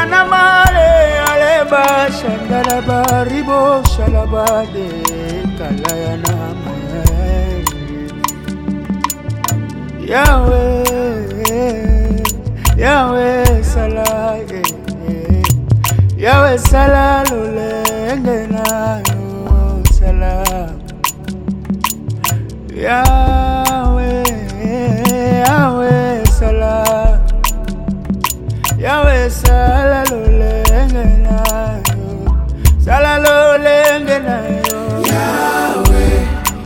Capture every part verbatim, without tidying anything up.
na male aleba shandala baribo shalabade kalaya na mai Yahweh Yahweh salah Yahweh salah lolenge na yo salah Yahweh Yahweh salah Yahweh salah lolenge na yo salah lolenge na yo Yahweh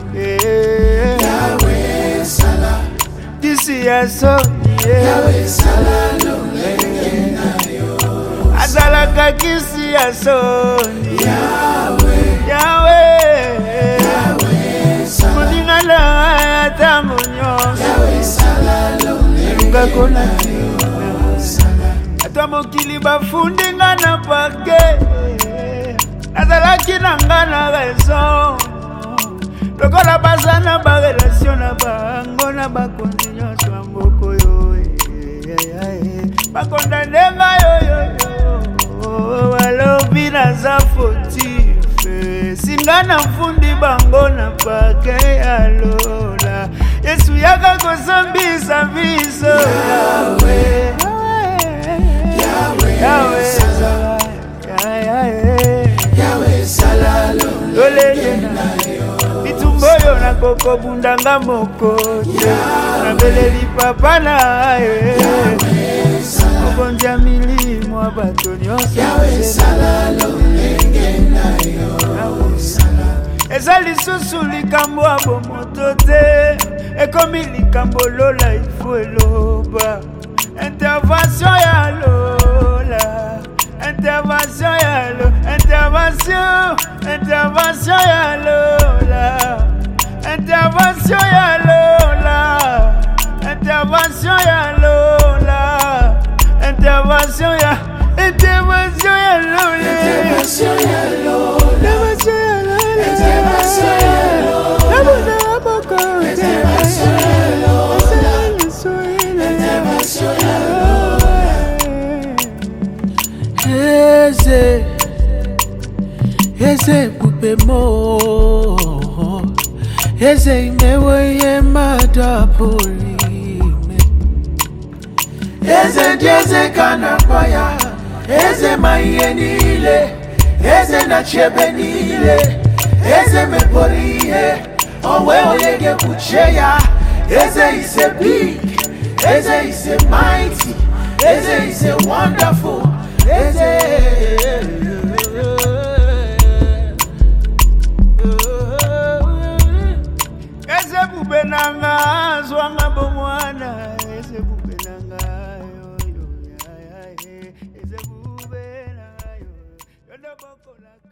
Yahweh salah Disi ya so Yahweh salah lolenge na yo Azala kakisi ya so Yahweh Yahweh Yahweh salah Mudina la tamunyo Yahweh salah lolenge na yo Atwa mokili bafundi nga na pake Nazalaki na nga na raison Lokola basana ba relation na bango na bakonzi nyonso ya mboko yo Bakondane nga yo yo yo Walobi naza fautif Singa na mfundi bango na pake ya lola Yesu yaka kosambisa biso Yahweh Yahweh Yahweh salah Yahweh salah lolenge na yo Bitumboyo na koko bundanga moko Na beleli papa na ye Mobonja milimo abato nyonso Yahweh salah lolenge na yo Eza lisusu likambo abomoto te Ekomi likambo lola ifo eloba Intervention ya lola Intervention ya lola Intervention Intervention ya lola Intervention ya lola Intervention ya lola Intervention ya Intervention ya lola Intervention ya lola Intervention ya lola Intervention ya lola Intervention ya lola Intervention ya lola Eze Eze pupe mo Eze imewe ye madapuri Eze jeze kanapaya Eze maiye nile Eze na chebe nile Eze meporiye Owe oyege kucheya Eze is a big Eze is a mighty Eze is a wonderful Eze Eze bubenanga Zwanga bomwana Eze bubenanga Eze bubenanga Yodo boko la